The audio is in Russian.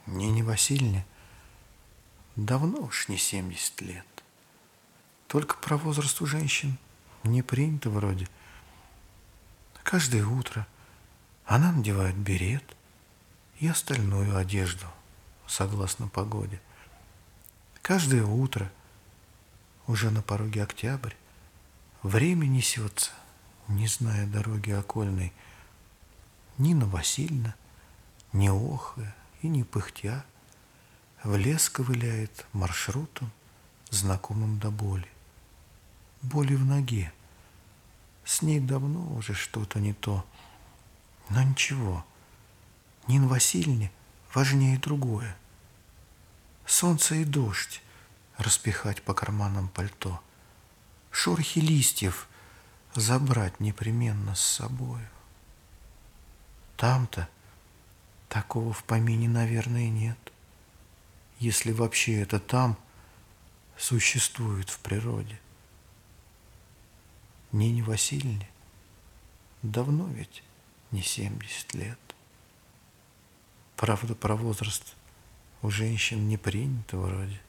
Нине Васильевне давно уж не 70 лет. Только про возраст у женщин не принято вроде. Каждое утро она надевает берет и остальную одежду, согласно погоде. Каждое утро, уже на пороге октябрь, время несется, не зная дороги окольной. Нина Васильевна, не охая и не пыхтя, в лес ковыляет маршрутом, знакомым до боли. Боли в ноге. С ней давно уже что-то не то. Но ничего, Нине Васильевне важнее другое. Солнце и дождь распихать по карманам пальто, шорохи листьев забрать непременно с собою. Там-то такого в помине, наверное, нет, если вообще это там существует в природе. Нине Васильевне давно ведь не 70 лет. Правда, про возраст у женщин не принято вроде.